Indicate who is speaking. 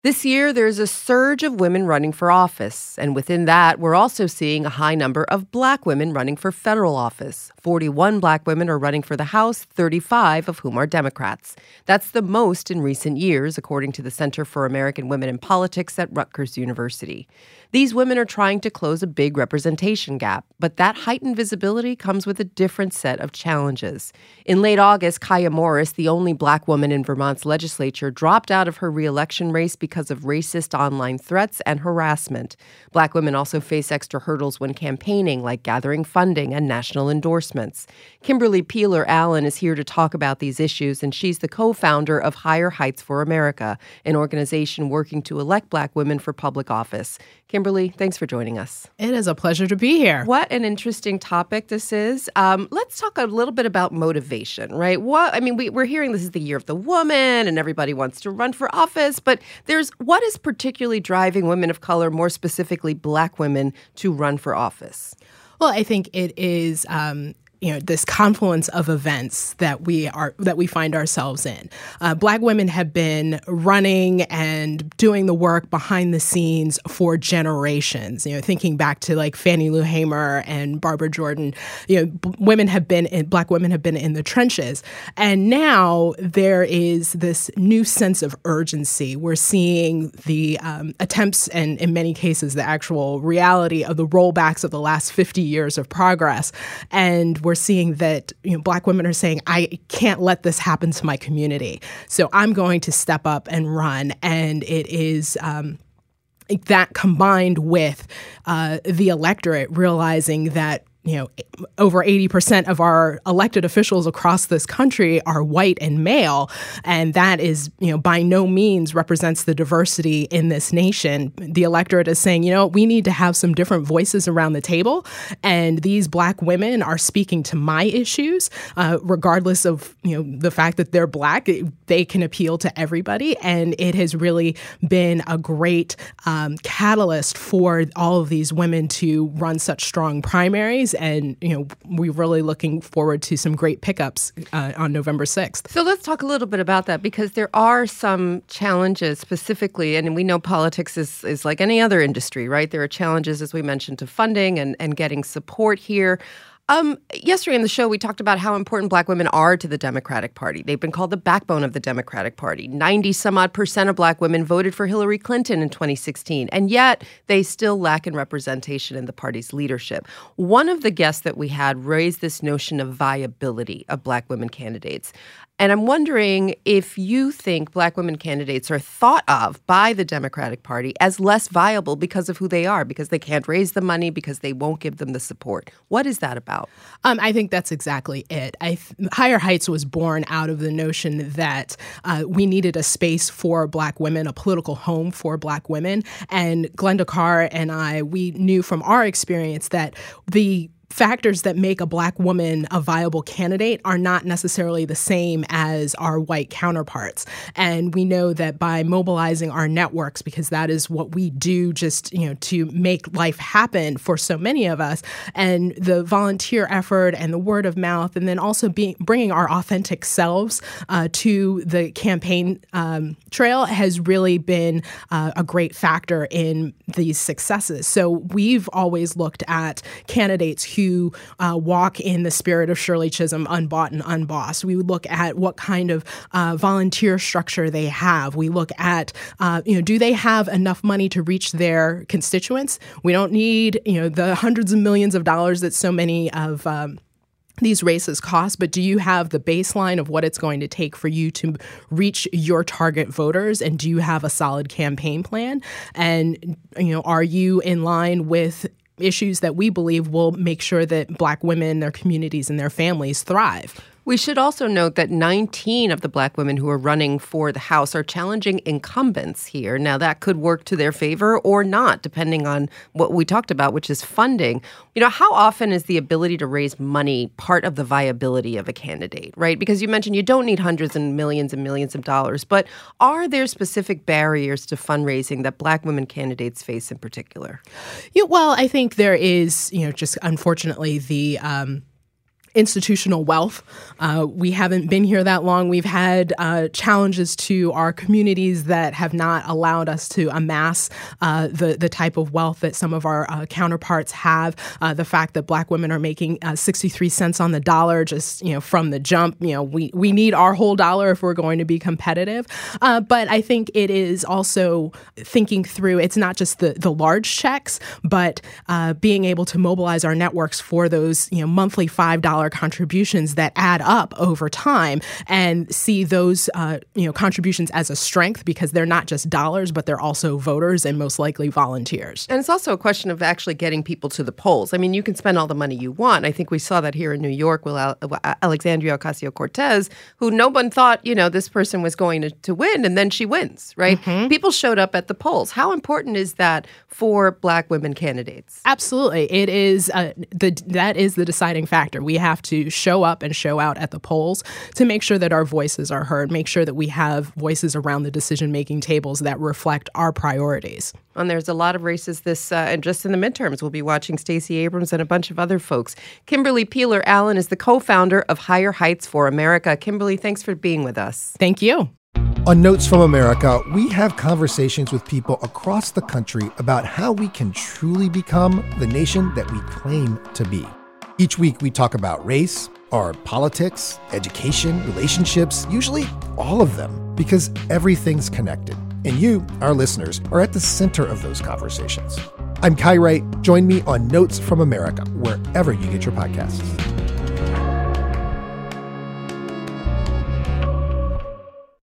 Speaker 1: This year, there's a surge of women running for office. And within that, we're also seeing a high number of black women running for federal office. 41 black women are running for the House, 35 of whom are Democrats. That's the most in recent years, according to the Center for American Women in Politics at Rutgers University. These women are trying to close a big representation gap, but that heightened visibility comes with a different set of challenges. In late August, Kaya Morris, the only black woman in Vermont's legislature, dropped out of her re-election race because of racist online threats and harassment. Black women also face extra hurdles when campaigning, like gathering funding and national endorsements. Kimberly Peeler-Allen is here to talk about these issues, and she's the co-founder of Higher Heights for America, an organization working to elect black women for public office. Kimberly, thanks for joining us.
Speaker 2: It is a pleasure to be here.
Speaker 1: What an interesting topic this is. Let's talk a little bit about motivation, right? We're hearing this is the year of the woman and everybody wants to run for office, but what is particularly driving women of color, more specifically black women, to run for office?
Speaker 2: Well, I think it is this confluence of events that we find ourselves in. Black women have been running and doing the work behind the scenes for generations. Thinking back to like Fannie Lou Hamer and Barbara Jordan, black women have been in the trenches, and now there is this new sense of urgency. We're seeing the attempts and, in many cases, the actual reality of the rollbacks of the last 50 years of progress, and we're seeing that black women are saying, I can't let this happen to my community, so I'm going to step up and run. And it is that combined with the electorate realizing that over 80% of our elected officials across this country are white and male, and that is, by no means represents the diversity in this nation. The electorate is saying, we need to have some different voices around the table, and these black women are speaking to my issues, regardless of, the fact that they're black. They can appeal to everybody, and it has really been a great catalyst for all of these women to run such strong primaries. And, we're really looking forward to some great pickups on November 6th.
Speaker 1: So let's talk a little bit about that, because there are some challenges specifically, and we know politics is like any other industry, right? There are challenges, as we mentioned, to funding and getting support here. Yesterday in the show, we talked about how important black women are to the Democratic Party. They've been called the backbone of the Democratic Party. 90-some-odd% of black women voted for Hillary Clinton in 2016, and yet they still lack in representation in the party's leadership. One of the guests that we had raised this notion of viability of black women candidates. And I'm wondering if you think black women candidates are thought of by the Democratic Party as less viable because of who they are, because they can't raise the money, because they won't give them the support. What is that about?
Speaker 2: I think that's exactly it. Higher Heights was born out of the notion that we needed a space for black women, a political home for black women. And Glenda Carr and we knew from our experience that the factors that make a black woman a viable candidate are not necessarily the same as our white counterparts. And we know that by mobilizing our networks, because that is what we do just, to make life happen for so many of us, and the volunteer effort and the word of mouth, and then also bringing our authentic selves to the campaign trail has really been a great factor in these successes. So we've always looked at candidates who walk in the spirit of Shirley Chisholm, unbought and unbossed. We would look at what kind of volunteer structure they have. We look at, do they have enough money to reach their constituents? We don't need, the hundreds of millions of dollars that so many of these races cost, but do you have the baseline of what it's going to take for you to reach your target voters? And do you have a solid campaign plan? And, are you in line with issues that we believe will make sure that black women, their communities, and their families thrive?
Speaker 1: We should also note that 19 of the black women who are running for the House are challenging incumbents here. Now, that could work to their favor or not, depending on what we talked about, which is funding. How often is the ability to raise money part of the viability of a candidate, right? Because you mentioned you don't need hundreds and millions of dollars, but are there specific barriers to fundraising that black women candidates face in particular?
Speaker 2: Well, I think there is, just unfortunately the institutional wealth. We haven't been here that long. We've had challenges to our communities that have not allowed us to amass the type of wealth that some of our counterparts have. The fact that Black women are making 63 cents on the dollar just from the jump. We need our whole dollar if we're going to be competitive. But I think it is also thinking through, it's not just the large checks, but being able to mobilize our networks for those monthly $5 contributions that add up over time, and see those contributions as a strength, because they're not just dollars, but they're also voters and most likely volunteers.
Speaker 1: And it's also a question of actually getting people to the polls. I mean, you can spend all the money you want. I think we saw that here in New York with Alexandria Ocasio-Cortez, who no one thought, this person was going to win, and then she wins, right? Mm-hmm. People showed up at the polls. How important is that for Black women candidates?
Speaker 2: Absolutely. It is that is the deciding factor. We have to show up and show out at the polls to make sure that our voices are heard, make sure that we have voices around the decision-making tables that reflect our priorities.
Speaker 1: And there's a lot of races and just in the midterms, we'll be watching Stacey Abrams and a bunch of other folks. Kimberly Peeler-Allen is the co-founder of Higher Heights for America. Kimberly, thanks for being with us.
Speaker 2: Thank you.
Speaker 3: On Notes from America, we have conversations with people across the country about how we can truly become the nation that we claim to be. Each week, we talk about race, our politics, education, relationships, usually all of them, because everything's connected. And you, our listeners, are at the center of those conversations. I'm Kai Wright. Join me on Notes from America, wherever you get your podcasts.